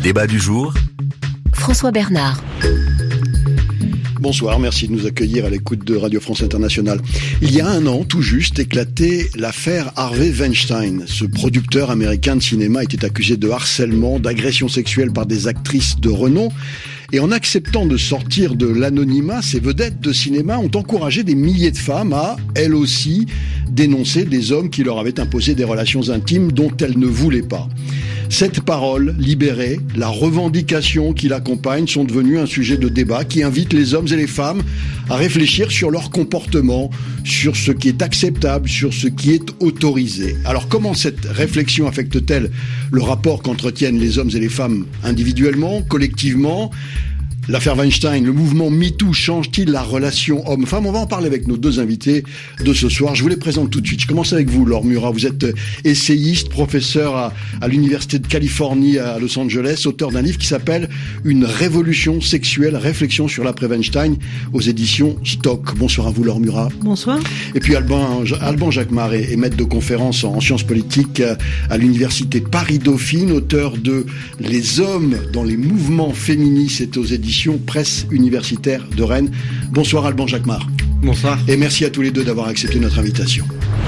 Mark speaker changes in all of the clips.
Speaker 1: débat du jour,
Speaker 2: François Bernard.
Speaker 3: Bonsoir, merci de nous accueillir à l'écoute de Radio France Internationale. Il y a un an, tout juste, éclatait l'affaire Harvey Weinstein. Ce producteur américain de cinéma était accusé de harcèlement, d'agression sexuelle par des actrices de renom. Et en acceptant de sortir de l'anonymat, ces vedettes de cinéma ont encouragé des milliers de femmes à, elles aussi, dénoncer des hommes qui leur avaient imposé des relations intimes dont elles ne voulaient pas. Cette parole libérée, la revendication qui l'accompagne sont devenues un sujet de débat qui invite les hommes et les femmes à réfléchir sur leur comportement, sur ce qui est acceptable, sur ce qui est autorisé. Alors comment cette réflexion affecte-t-elle le rapport qu'entretiennent les hommes et les femmes individuellement, collectivement ? L'affaire Weinstein, le mouvement MeToo change-t-il la relation homme-femme ? On va en parler avec nos deux invités de ce soir. Je vous les présente tout de suite. Je commence avec vous, Laure Murat. Vous êtes essayiste, professeur à l'Université de Californie à Los Angeles, auteur d'un livre qui s'appelle « Une révolution sexuelle, réflexion sur l'après-Weinstein » aux éditions Stock. Bonsoir à vous, Laure Murat.
Speaker 4: Bonsoir.
Speaker 3: Et puis Alban Jacquemart est maître de conférence en sciences politiques à l'Université Paris-Dauphine, auteur de « Les hommes dans les mouvements féministes » et aux éditions Presse universitaire de Rennes. Bonsoir Alban Jacquemart.
Speaker 5: Bonsoir.
Speaker 3: Et merci à tous les deux d'avoir accepté notre invitation.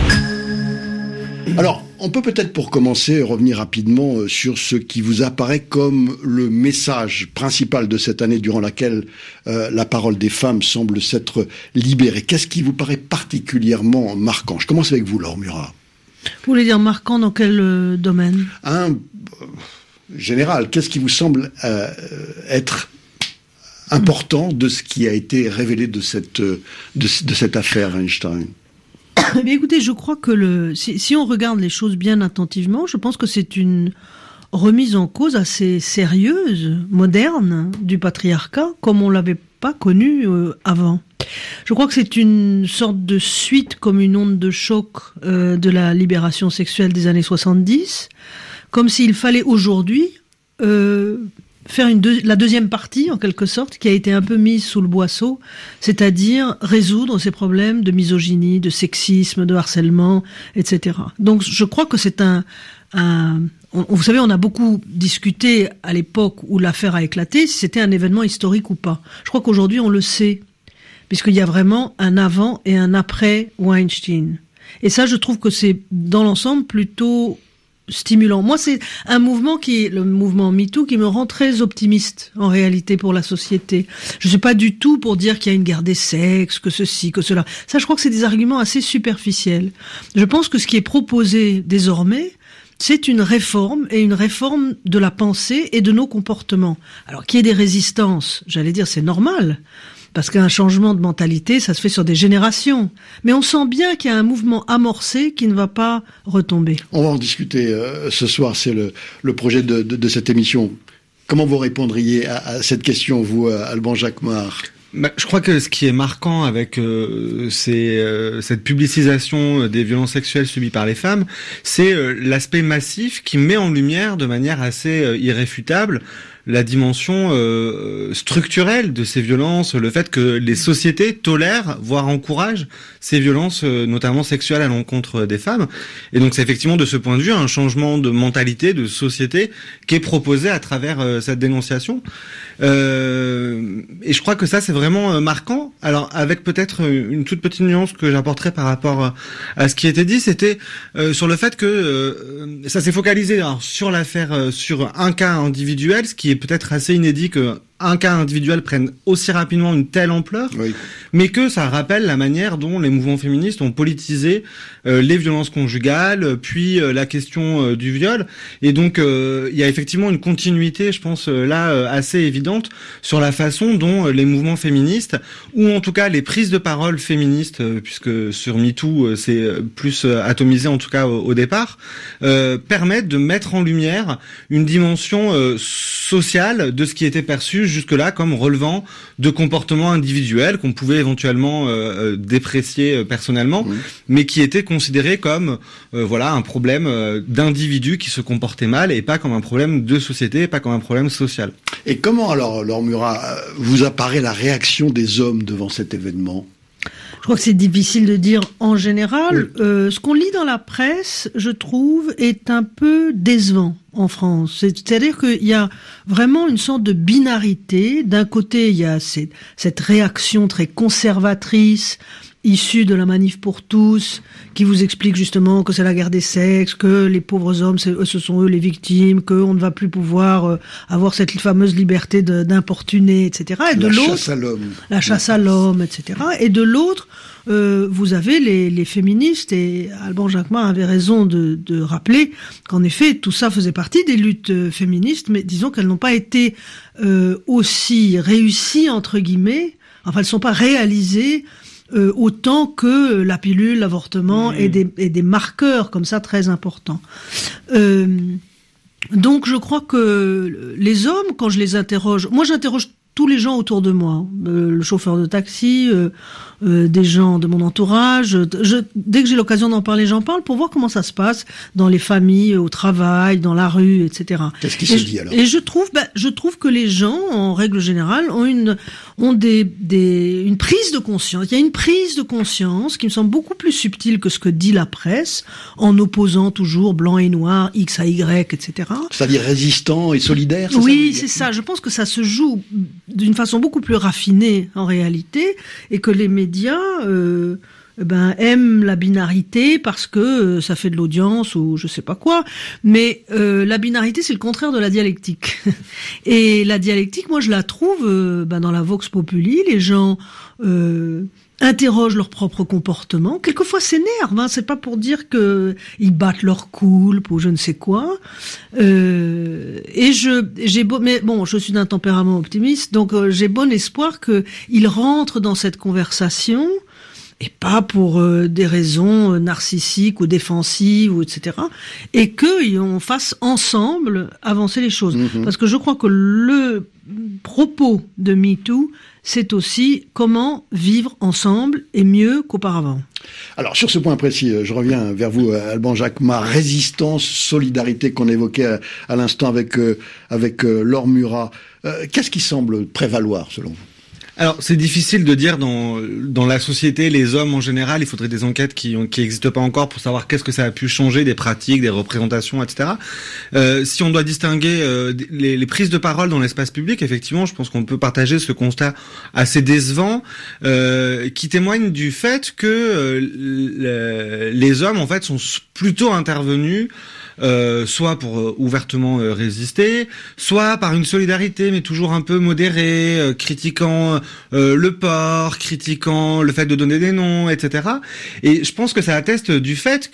Speaker 3: Alors, on peut peut-être pour commencer revenir rapidement sur ce qui vous apparaît comme le message principal de cette année durant laquelle la parole des femmes semble s'être libérée. Qu'est-ce qui vous paraît particulièrement marquant ? Je commence avec vous, Laure Murat.
Speaker 4: Vous voulez dire marquant dans quel domaine ?
Speaker 3: Général, qu'est-ce qui vous semble être important de ce qui a été révélé de cette affaire Weinstein?
Speaker 4: Mais écoutez, je crois que si on regarde les choses bien attentivement, je pense que c'est une remise en cause assez sérieuse, moderne, du patriarcat, comme on l'avait pas connu avant. Je crois que c'est une sorte de suite comme une onde de choc de la libération sexuelle des années 70, comme s'il fallait aujourd'hui faire la deuxième partie, en quelque sorte, qui a été un peu mise sous le boisseau, c'est-à-dire résoudre ces problèmes de misogynie, de sexisme, de harcèlement, etc. Donc, je crois que c'est vous savez, on a beaucoup discuté à l'époque où l'affaire a éclaté, si c'était un événement historique ou pas. Je crois qu'aujourd'hui, on le sait, puisqu'il y a vraiment un avant et un après Weinstein. Et ça, je trouve que c'est, dans l'ensemble, plutôt stimulant. Moi, c'est un mouvement le mouvement MeToo, qui me rend très optimiste, en réalité, pour la société. Je suis pas du tout pour dire qu'il y a une guerre des sexes, que ceci, que cela. Ça, je crois que c'est des arguments assez superficiels. Je pense que ce qui est proposé désormais, c'est une réforme, et une réforme de la pensée et de nos comportements. Alors, qu'il y ait des résistances, j'allais dire, c'est normal. Parce qu'un changement de mentalité, ça se fait sur des générations. Mais on sent bien qu'il y a un mouvement amorcé qui ne va pas retomber.
Speaker 3: On va en discuter ce soir, c'est le projet de cette émission. Comment vous répondriez à cette question, vous, Alban Jacquemart ?
Speaker 5: Je crois que ce qui est marquant avec cette publicisation des violences sexuelles subies par les femmes, c'est l'aspect massif qui met en lumière de manière assez irréfutable la dimension structurelle de ces violences, le fait que les sociétés tolèrent, voire encouragent ces violences, notamment sexuelles à l'encontre des femmes. Et donc c'est effectivement de ce point de vue un changement de mentalité, de société qui est proposé à travers cette dénonciation. Et je crois que ça c'est vraiment marquant. Alors avec peut-être une toute petite nuance que j'apporterais par rapport à ce qui était dit, c'était sur le fait que ça s'est focalisé sur l'affaire, sur un cas individuel, ce qui est peut-être assez inédit que un cas individuel prenne aussi rapidement une telle ampleur, oui. Mais que ça rappelle la manière dont les mouvements féministes ont politisé les violences conjugales, puis la question du viol. Et donc, il y a effectivement une continuité, je pense, là, assez évidente sur la façon dont les mouvements féministes, ou en tout cas les prises de parole féministes, puisque sur MeToo, c'est plus atomisé, en tout cas au départ, permettent de mettre en lumière une dimension sociale de ce qui était perçu jusque-là comme relevant de comportements individuels qu'on pouvait éventuellement déprécier personnellement, oui. Mais qui étaient considérés comme un problème d'individus qui se comportaient mal et pas comme un problème de société, pas comme un problème social.
Speaker 3: Et comment alors, Laure Murat, vous apparaît la réaction des hommes devant cet événement ?
Speaker 4: Je crois que c'est difficile de dire en général. Oui. Ce qu'on lit dans la presse, je trouve, est un peu décevant en France. C'est-à-dire qu'il y a vraiment une sorte de binarité. D'un côté, il y a cette réaction très conservatrice issue de la Manif pour tous, qui vous explique justement que c'est la guerre des sexes, que les pauvres hommes, ce sont eux les victimes, qu'on ne va plus pouvoir avoir cette fameuse liberté d'importuner, etc. Et de l'autre,
Speaker 3: chasse à l'homme.
Speaker 4: La chasse à l'homme, etc. Et de l'autre, vous avez les féministes, et Alban Jacquemart avait raison de rappeler qu'en effet, tout ça faisait partie des luttes féministes, mais disons qu'elles n'ont pas été aussi réussies, entre guillemets, enfin, elles ne sont pas réalisées autant que la pilule, l'avortement et des marqueurs comme ça très importants. Donc je crois que les hommes, quand je les interroge, moi j'interroge tous les gens autour de moi, le chauffeur de taxi, des gens de mon entourage. Dès que j'ai l'occasion d'en parler, j'en parle pour voir comment ça se passe dans les familles, au travail, dans la rue, etc.
Speaker 3: Qu'est-ce qui se dit alors ?
Speaker 4: Et je trouve que les gens, en règle générale, ont une prise de conscience. Il y a une prise de conscience qui me semble beaucoup plus subtile que ce que dit la presse, en opposant toujours blanc et noir, X à Y, etc.
Speaker 3: C'est-à-dire résistant et solidaire,
Speaker 4: oui, c'est ça. Je pense que ça se joue d'une façon beaucoup plus raffinée en réalité, et que les médias aiment la binarité parce que ça fait de l'audience ou je sais pas quoi. Mais la binarité, c'est le contraire de la dialectique. Et la dialectique, moi, je la trouve dans la Vox Populi. Les gens interrogent leur propre comportement. Quelquefois s'énervent, c'est pas pour dire que ils battent leur coulpe ou je ne sais quoi. Et mais bon, je suis d'un tempérament optimiste, donc j'ai bon espoir que ils rentrent dans cette conversation, et pas pour des raisons narcissiques ou défensives ou etc. Et qu'on fasse ensemble avancer les choses. Parce que je crois que le propos de MeToo, c'est aussi comment vivre ensemble et mieux qu'auparavant.
Speaker 3: Alors sur ce point précis, je reviens vers vous, Alban Jacquemart. Résistance, solidarité qu'on évoquait à l'instant avec Laure Murat. Qu'est-ce qui semble prévaloir selon vous ?
Speaker 5: Alors, c'est difficile de dire dans la société, les hommes en général, il faudrait des enquêtes qui existent pas encore pour savoir qu'est-ce que ça a pu changer, des pratiques, des représentations, etc. Si on doit distinguer les prises de parole dans l'espace public, effectivement, je pense qu'on peut partager ce constat assez décevant, qui témoigne du fait que les hommes, en fait, sont plutôt intervenus soit pour ouvertement résister, soit par une solidarité mais toujours un peu modérée, critiquant le port, critiquant le fait de donner des noms, etc. Et je pense que ça atteste du fait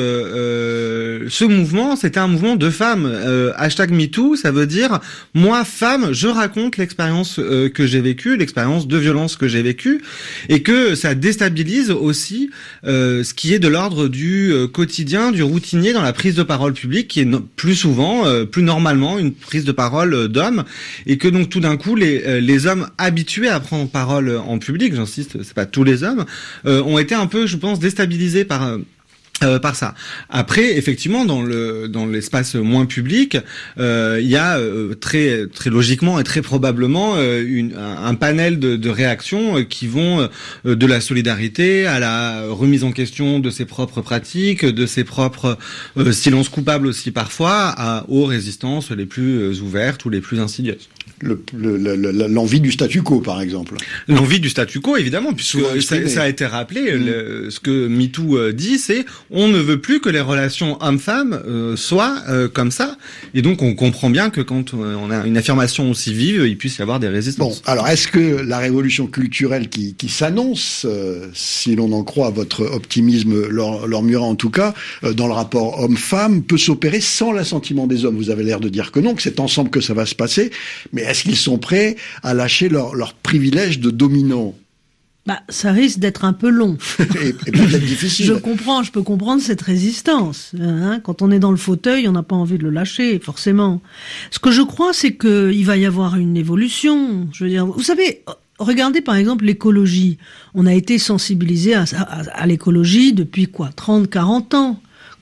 Speaker 5: que ce mouvement, c'était un mouvement de femmes. #MeToo, ça veut dire moi, femme, je raconte l'expérience que j'ai vécue, l'expérience de violence que j'ai vécue, et que ça déstabilise aussi ce qui est de l'ordre du quotidien, du routinier dans la prise de parole publique, qui est plus souvent, plus normalement, une prise de parole d'hommes, et que donc tout d'un coup les hommes habitués à prendre parole en public, j'insiste, c'est pas tous les hommes, ont été un peu, je pense, déstabilisés par ça. Après, effectivement, dans l'espace moins public, il y a très très logiquement et très probablement un panel de réactions qui vont de la solidarité à la remise en question de ses propres pratiques, de ses propres silences coupables aussi parfois, aux résistances les plus ouvertes ou les plus insidieuses.
Speaker 3: L'envie du statu quo, par exemple.
Speaker 5: L'envie du statu quo, évidemment, puisque ça a été rappelé. Ce que MeToo dit, c'est on ne veut plus que les relations hommes-femmes soient comme ça. Et donc, on comprend bien que quand on a une affirmation aussi vive, il puisse y avoir des résistances.
Speaker 3: Bon, alors, est-ce que la révolution culturelle qui s'annonce, si l'on en croit votre optimisme, Laure Murat en tout cas, dans le rapport homme-femme, peut s'opérer sans l'assentiment des hommes ? Vous avez l'air de dire que non, que c'est ensemble que ça va se passer. Mais est-ce qu'ils sont prêts à lâcher leur privilège de dominant ?
Speaker 4: Ça risque d'être un peu long.
Speaker 3: et peut-être difficile.
Speaker 4: Je peux comprendre cette résistance. Quand on est dans le fauteuil, on n'a pas envie de le lâcher, forcément. Ce que je crois, c'est qu'il va y avoir une évolution. Je veux dire, vous savez, regardez par exemple l'écologie. On a été sensibilisé à l'écologie depuis 30, 40 ans.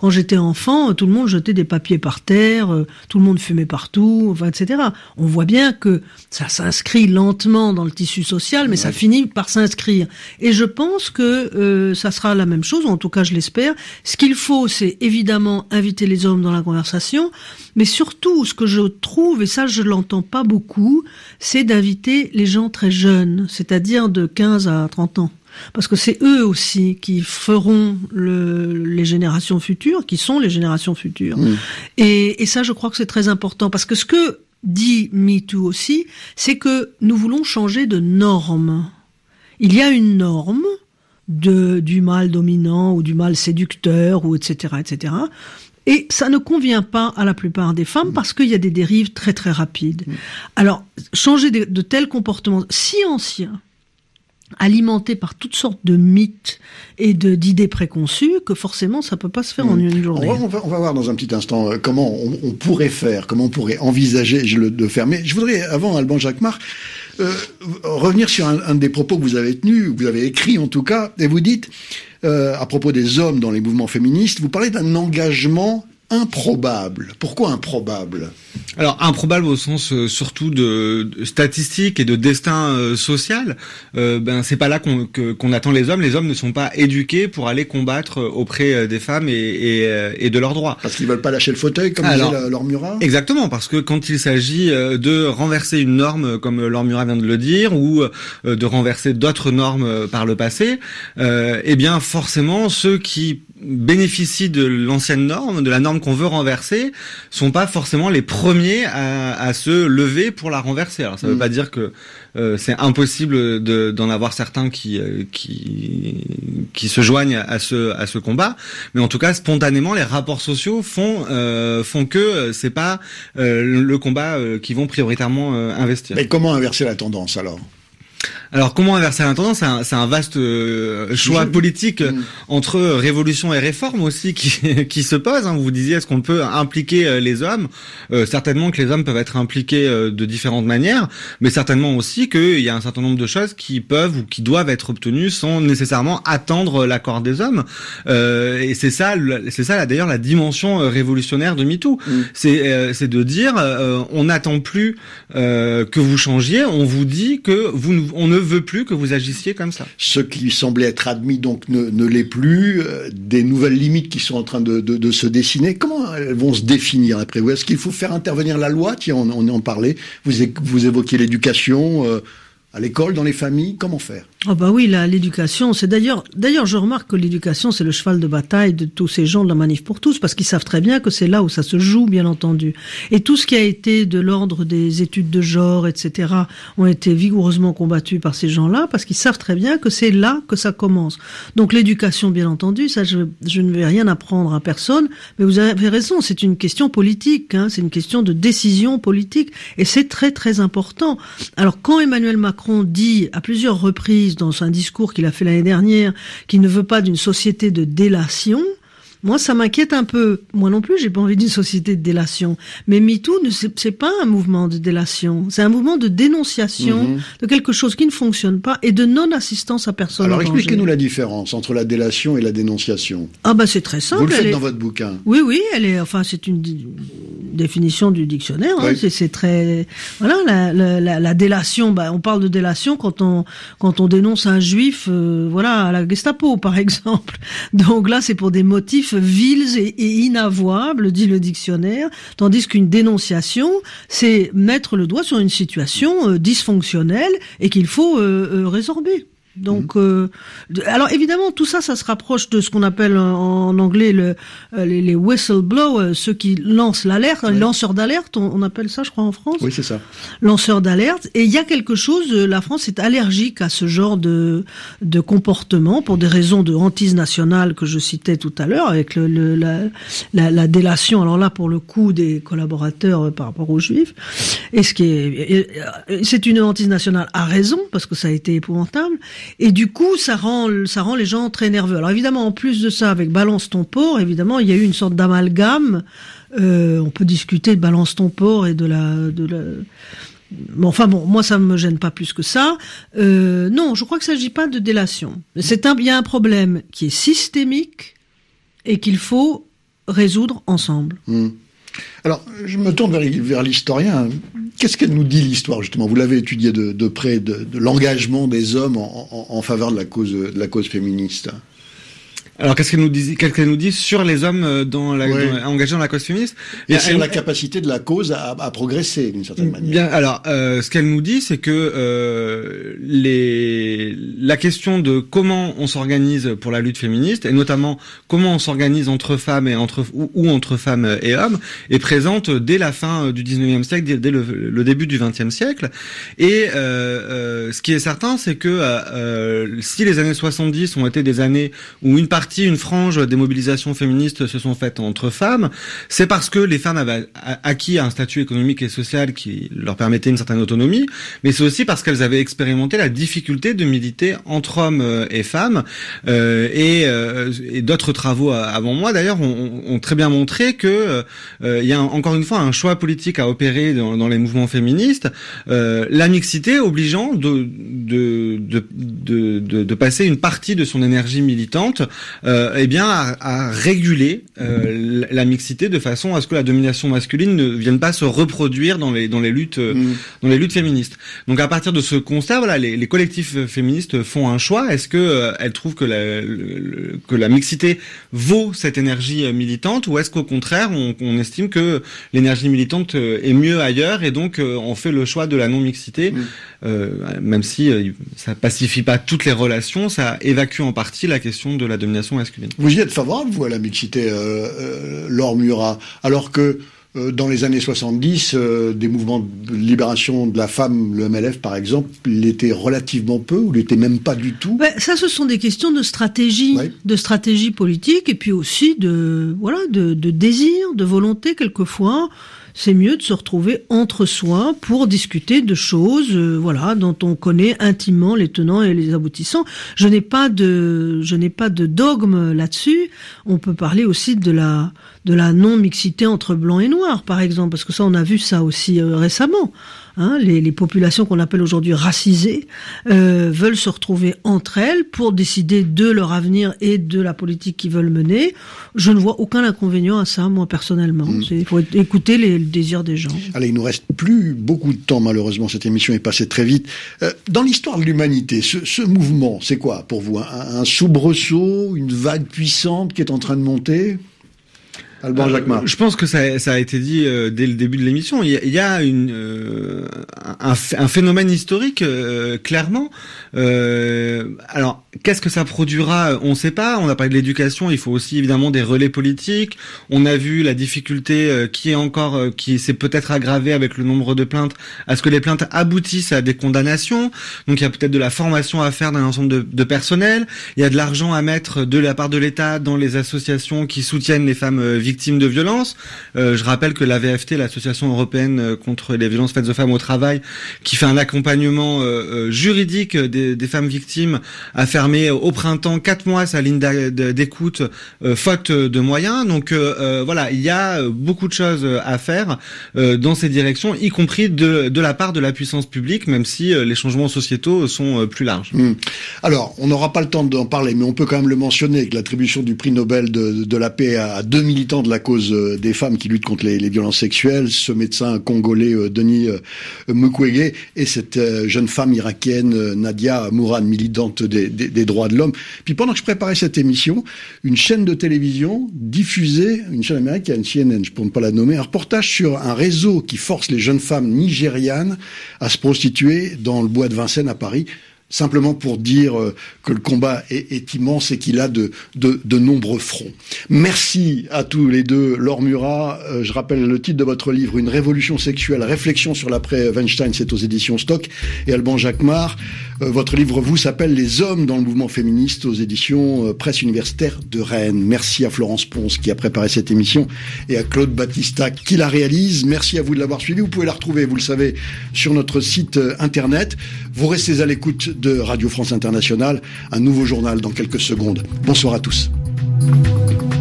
Speaker 4: quand j'étais enfant, tout le monde jetait des papiers par terre, tout le monde fumait partout, enfin, etc. On voit bien que ça s'inscrit lentement dans le tissu social, mais ça finit par s'inscrire. Et je pense que ça sera la même chose, ou en tout cas je l'espère. Ce qu'il faut, c'est évidemment inviter les hommes dans la conversation, mais surtout, ce que je trouve, et ça je l'entends pas beaucoup, c'est d'inviter les gens très jeunes, c'est-à-dire de 15 à 30 ans. Parce que c'est eux aussi qui feront les générations futures, qui sont les générations futures. Et ça, je crois que c'est très important. Parce que ce que dit MeToo aussi, c'est que nous voulons changer de norme. Il y a une norme du mâle dominant ou du mâle séducteur, ou etc., etc., et ça ne convient pas à la plupart des femmes parce qu'il y a des dérives très très rapides. Alors, changer de tels comportements si anciens, alimentés par toutes sortes de mythes et d'idées préconçues, que forcément ça peut pas se faire en une journée.
Speaker 3: On va voir dans un petit instant comment on pourrait faire, comment on pourrait envisager de faire. Mais je voudrais, avant Alban Jacquemart, revenir sur un des propos que vous avez tenus, vous avez écrit en tout cas, et vous dites, à propos des hommes dans les mouvements féministes, vous parlez d'un engagement improbable. Pourquoi improbable ?
Speaker 5: Alors improbable au sens surtout de statistique et de destin social. C'est pas là qu'on attend les hommes. Les hommes ne sont pas éduqués pour aller combattre auprès des femmes et de leurs droits.
Speaker 3: Parce qu'ils veulent pas lâcher le fauteuil, comme disait Laure Murat.
Speaker 5: Exactement, parce que quand il s'agit de renverser une norme, comme Laure Murat vient de le dire, ou de renverser d'autres normes par le passé, eh bien forcément ceux qui bénéficient de l'ancienne norme, de la norme qu'on veut renverser, sont pas forcément les premiers à se lever pour la renverser. Alors ça veut pas dire que c'est impossible d'en avoir certains qui se joignent à ce combat, mais en tout cas spontanément les rapports sociaux font que c'est pas le combat qu'ils vont prioritairement investir.
Speaker 3: Mais comment inverser la tendance alors ?
Speaker 5: Alors, comment inverser la tendance ? C'est un vaste choix politique entre révolution et réforme aussi qui se pose. Vous disiez, est-ce qu'on peut impliquer les hommes ? Certainement que les hommes peuvent être impliqués de différentes manières, mais certainement aussi qu'il y a un certain nombre de choses qui peuvent ou qui doivent être obtenues sans nécessairement attendre l'accord des hommes. Et c'est ça d'ailleurs la dimension révolutionnaire de MeToo. C'est de dire, on n'attend plus que vous changiez, on vous dit que on ne veut plus que vous agissiez comme ça.
Speaker 3: Ce qui semblait être admis donc ne l'est plus, des nouvelles limites qui sont en train de se dessiner. Comment elles vont se définir après vous ? Est-ce qu'il faut faire intervenir la loi ? Tiens, on en parlait. Vous évoquiez l'éducation à l'école, dans les familles. Comment faire ?
Speaker 4: Oh bah oui, l'éducation, c'est d'ailleurs je remarque que l'éducation c'est le cheval de bataille de tous ces gens de la Manif pour tous, parce qu'ils savent très bien que c'est là où ça se joue, bien entendu. Et tout ce qui a été de l'ordre des études de genre, etc., ont été vigoureusement combattus par ces gens-là, parce qu'ils savent très bien que c'est là que ça commence. Donc l'éducation, bien entendu, ça je ne vais rien apprendre à personne, mais vous avez raison, c'est une question politique, c'est une question de décision politique, et c'est très très important. Alors quand Emmanuel Macron dit à plusieurs reprises dans un discours qu'il a fait l'année dernière, qu'il ne veut pas d'une société de délation, moi, ça m'inquiète un peu. Moi non plus, j'ai pas envie d'une société de délation. Mais MeToo, c'est pas un mouvement de délation. C'est un mouvement de dénonciation de quelque chose qui ne fonctionne pas et de non-assistance à personne.
Speaker 3: Alors, expliquez-nous la différence entre la délation et la dénonciation.
Speaker 4: Ah, c'est très simple.
Speaker 3: Vous le faites dans votre bouquin.
Speaker 4: Oui, c'est une définition du dictionnaire. Oui. C'est très, voilà, la délation, on parle de délation quand on dénonce un juif, à la Gestapo, par exemple. Donc là, c'est pour des motifs vils et inavouables, dit le dictionnaire, tandis qu'une dénonciation, c'est mettre le doigt sur une situation dysfonctionnelle et qu'il faut résorber. Donc, alors évidemment, tout ça se rapproche de ce qu'on appelle en anglais les whistleblowers, ceux qui lancent l'alerte, les lanceurs d'alerte, on appelle ça, je crois, en France.
Speaker 3: Oui, c'est ça.
Speaker 4: Lanceurs d'alerte. Et il y a quelque chose, la France est allergique à ce genre de comportement pour des raisons de hantise nationale que je citais tout à l'heure, avec la délation. Alors là, pour le coup, des collaborateurs par rapport aux Juifs. Et c'est une hantise nationale à raison, parce que ça a été épouvantable. Et du coup, ça rend les gens très nerveux. Alors évidemment, en plus de ça, avec Balance ton porc, évidemment, il y a eu une sorte d'amalgame. On peut discuter de Balance ton porc et de la. Moi, ça me gêne pas plus que ça. Non, je crois qu'il s'agit pas de délation. Il y a un problème qui est systémique et qu'il faut résoudre ensemble.
Speaker 3: Alors, je me tourne vers l'historien. Qu'est-ce qu'elle nous dit, l'histoire, justement? Vous l'avez étudié de près, de l'engagement des hommes en faveur de la cause féministe.
Speaker 5: Alors, qu'est-ce qu'elle nous dit sur les hommes engagés dans la cause féministe?
Speaker 3: Et sur la capacité de la cause à progresser, d'une certaine manière.
Speaker 5: Bien, alors, ce qu'elle nous dit, c'est que la question de comment on s'organise pour la lutte féministe, et notamment comment on s'organise entre femmes et entre femmes et hommes, est présente dès la fin du 19e siècle, dès le début du 20e siècle. Et ce qui est certain, c'est que si les années 70 ont été des années où une frange des mobilisations féministes se sont faites entre femmes, c'est parce que les femmes avaient acquis un statut économique et social qui leur permettait une certaine autonomie, mais c'est aussi parce qu'elles avaient expérimenté la difficulté de militer entre hommes et femmes, et d'autres travaux avant moi d'ailleurs ont très bien montré que il y a encore une fois un choix politique à opérer dans les mouvements féministes, la mixité obligeant de passer une partie de son énergie militante à réguler la mixité de façon à ce que la domination masculine ne vienne pas se reproduire dans les luttes féministes. Donc à partir de ce constat, voilà, les collectifs féministes font un choix. Est-ce que elles trouvent que la mixité vaut cette énergie militante, ou est-ce qu'au contraire on estime que l'énergie militante est mieux ailleurs, et donc on fait le choix de la non-mixité, même si ça pacifie pas toutes les relations, ça évacue en partie la question de la domination masculine.
Speaker 3: Vous y êtes favorable, vous, à la mixité, Laure Murat, alors que dans les années 70, des mouvements de libération de la femme, le MLF par exemple, l'étaient relativement peu, ou l'étaient même pas du tout.
Speaker 4: Ça, ce sont des questions de stratégie, de stratégie politique, et puis aussi de désir, de volonté quelquefois. C'est mieux de se retrouver entre soi pour discuter de choses, dont on connaît intimement les tenants et les aboutissants. Je n'ai pas de dogme là-dessus. On peut parler aussi de la non-mixité entre blancs et noirs, par exemple, parce que ça, on a vu ça aussi récemment. Les populations qu'on appelle aujourd'hui racisées veulent se retrouver entre elles pour décider de leur avenir et de la politique qu'ils veulent mener. Je ne vois aucun inconvénient à ça, moi, personnellement. Il faut écouter les désirs des gens.
Speaker 3: Allez, il nous reste plus beaucoup de temps, malheureusement. Cette émission est passée très vite. Dans l'histoire de l'humanité, ce mouvement, c'est quoi pour vous? Un soubresaut, une vague puissante qui est en train de monter? Alban Jacquemart.
Speaker 5: Je pense que ça a été dit dès le début de l'émission. Il y a un phénomène historique, clairement. Alors, qu'est-ce que ça produira? On ne sait pas. On a parlé de l'éducation. Il faut aussi évidemment des relais politiques. On a vu la difficulté qui s'est peut-être aggravée avec le nombre de plaintes, à ce que les plaintes aboutissent à des condamnations. Donc, il y a peut-être de la formation à faire d'un ensemble de personnel. Il y a de l'argent à mettre de la part de l'État dans les associations qui soutiennent les femmes victimes de violences. Je rappelle que l'AVFT, l'Association européenne contre les violences faites aux femmes au travail, qui fait un accompagnement juridique des femmes victimes, a fermé au printemps 4 mois sa ligne d'écoute faute de moyens. Donc il y a beaucoup de choses à faire dans ces directions, y compris de la part de la puissance publique, même si les changements sociétaux sont plus larges.
Speaker 3: Alors, on n'aura pas le temps d'en parler, mais on peut quand même le mentionner, que l'attribution du prix Nobel de la paix à 2 militants de la cause des femmes qui luttent contre les violences sexuelles, ce médecin congolais Denis Mukwege et cette jeune femme irakienne Nadia Mourad, militante des droits de l'homme. Puis pendant que je préparais cette émission, une chaîne de télévision diffusait, une chaîne américaine, CNN, pour ne pas la nommer, un reportage sur un réseau qui force les jeunes femmes nigérianes à se prostituer dans le bois de Vincennes à Paris. Simplement pour dire que le combat est immense et qu'il a de nombreux fronts. Merci à tous les deux. Laure Murat, je rappelle le titre de votre livre, Une révolution sexuelle, réflexion sur l'après Weinstein, c'est aux éditions Stock. Et Alban Jacquemart, votre livre, vous, s'appelle Les hommes dans le mouvement féministe, aux éditions Presse universitaire de Rennes. Merci à Florence Ponce qui a préparé cette émission et à Claude Battista qui la réalise. Merci à vous de l'avoir suivi. Vous pouvez la retrouver, vous le savez, sur notre site internet. Vous restez à l'écoute de Radio France Internationale, un nouveau journal dans quelques secondes. Bonsoir à tous.